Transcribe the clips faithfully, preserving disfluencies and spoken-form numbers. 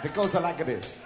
It goes like this.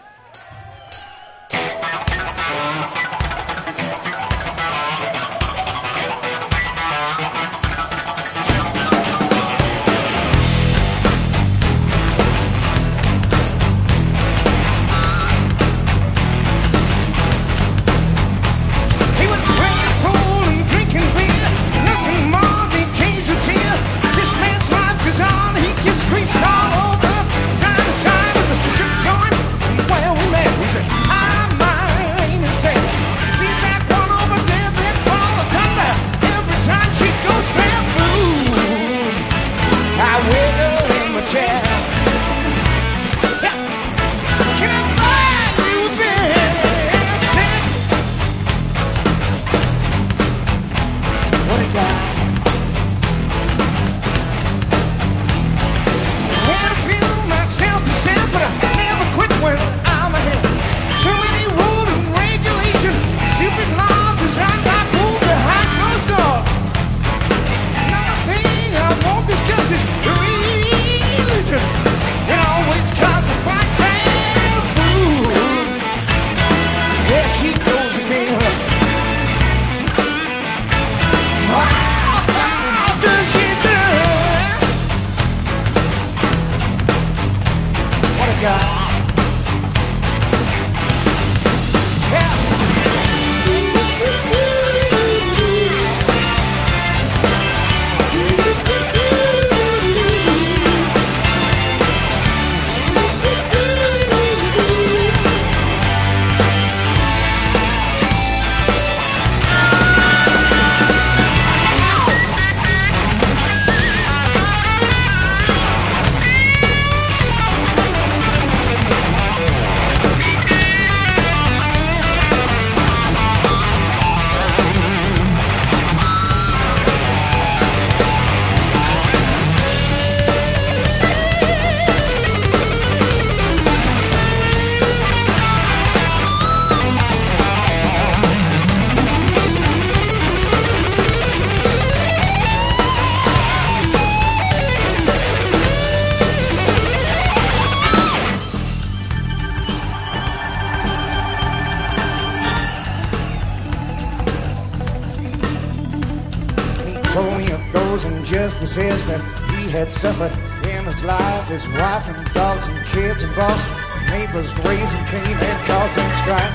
Says that he had suffered in his life, his wife and dogs and kids and boss, neighbors raising Cain and causing strife.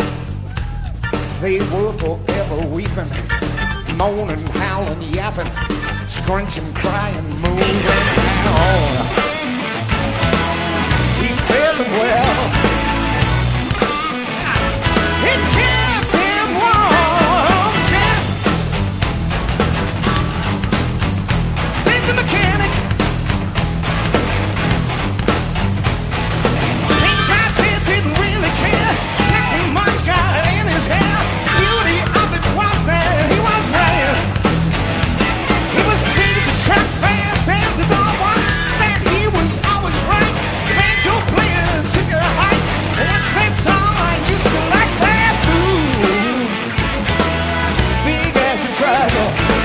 They were forever weeping, moaning, howling, yapping, scrunching, crying, moving on. He fed them well. It kept him warm. The mechanic ain't got it, didn't really care. Nothing much got in his hair. Beauty of it was that he was there. He was big as a truck, fast as the dog was. That he was always right. The banjo player took a hike. And that's that song I used to like that. Ooh, big as a truck.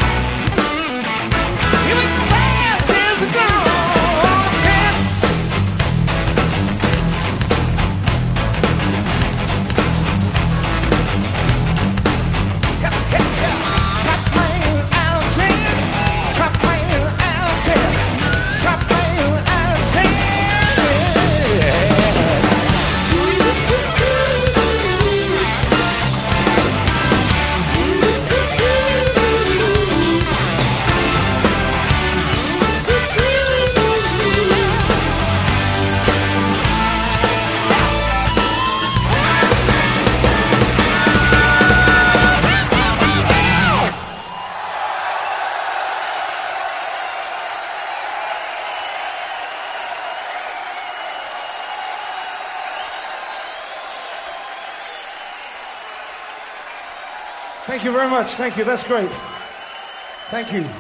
Thank you very much. Thank you. That's great. Thank you.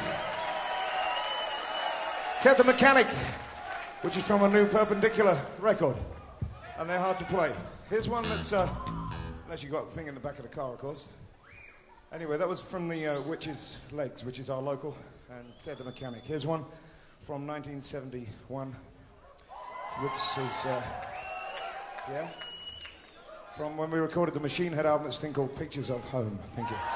Ted the Mechanic, which is from a new Perpendicular record. And they're hard to play. Here's one that's, uh, unless you got the thing in the back of the car, of course. Anyway, that was from the uh, Witch's Legs, which is our local, and Ted the Mechanic. Here's one from nineteen seventy-one. which is, uh, yeah, from when we recorded the Machine Head album, this thing called Pictures of Home. Thank you.